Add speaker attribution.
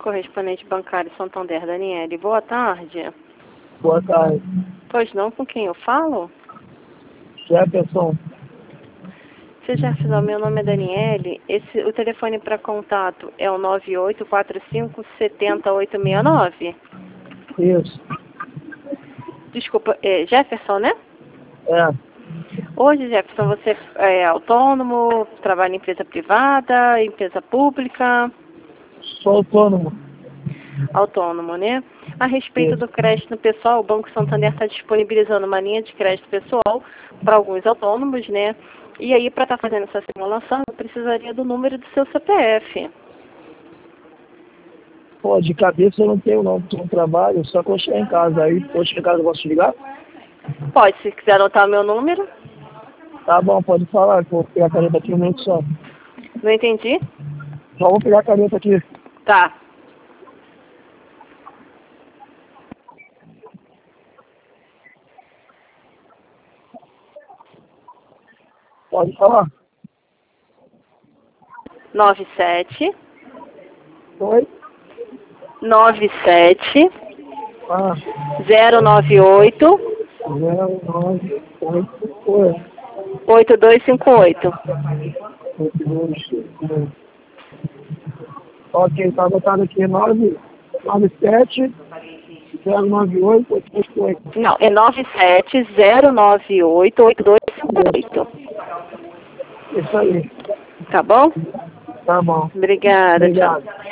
Speaker 1: correspondente bancário Santander, Daniele. Boa tarde.
Speaker 2: Boa tarde.
Speaker 1: Pois não, com quem eu falo?
Speaker 2: Jefferson.
Speaker 1: Se Jefferson, meu nome é Daniele. O telefone para contato é o 9845-70869.
Speaker 2: Isso.
Speaker 1: Desculpa, Jefferson, né?
Speaker 2: É.
Speaker 1: Hoje, Jefferson, você é autônomo, trabalha em empresa privada, empresa pública?
Speaker 2: Sou autônomo.
Speaker 1: Autônomo, né? A respeito
Speaker 2: Isso.
Speaker 1: do crédito pessoal, o Banco Santander está disponibilizando uma linha de crédito pessoal para alguns autônomos, né? E aí, para estar fazendo essa simulação, eu precisaria do número do seu CPF.
Speaker 2: Pô, de cabeça eu não tenho não, porque eu não trabalho, só quando eu chegar em casa. Aí, quando eu chegar em casa eu posso te ligar?
Speaker 1: Pode, se quiser anotar o meu número.
Speaker 2: Tá bom, pode falar, que eu vou pegar a caneta aqui um minuto só.
Speaker 1: Não entendi?
Speaker 2: Só vou pegar a caneta aqui.
Speaker 1: Tá.
Speaker 2: Pode falar.
Speaker 1: 97
Speaker 2: Oi?
Speaker 1: 97
Speaker 2: Ah,
Speaker 1: 098
Speaker 2: 0988
Speaker 1: 8258.
Speaker 2: 8258. Ok, tá anotado aqui 997 098 888.
Speaker 1: Não, é 97 098 8258.
Speaker 2: Isso aí.
Speaker 1: Tá bom?
Speaker 2: Tá bom.
Speaker 1: Obrigada, tchau.
Speaker 2: Obrigado.